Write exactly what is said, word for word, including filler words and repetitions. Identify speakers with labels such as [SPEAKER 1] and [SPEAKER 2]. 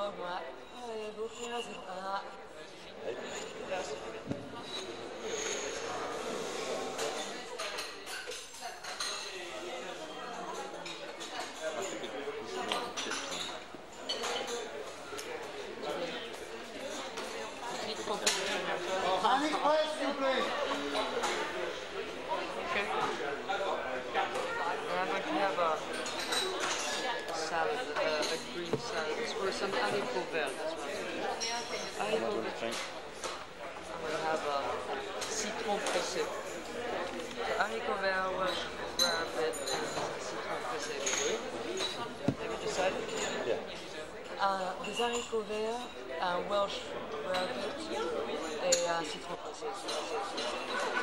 [SPEAKER 1] moi. Ouais, beau frère, c'est pas...
[SPEAKER 2] Un express, s'il vous plaît.
[SPEAKER 1] Okay. And I'm going to have a salad, uh, a green salad, or some haricot vert. Haricot vert. I'm going to have a citron pressé. So haricot vert, Welsh rarebit, and citron pressé. Have you decided?
[SPEAKER 3] Yeah.
[SPEAKER 1] Uh, des haricots verts, un Welsh rarebit et un citron pressé.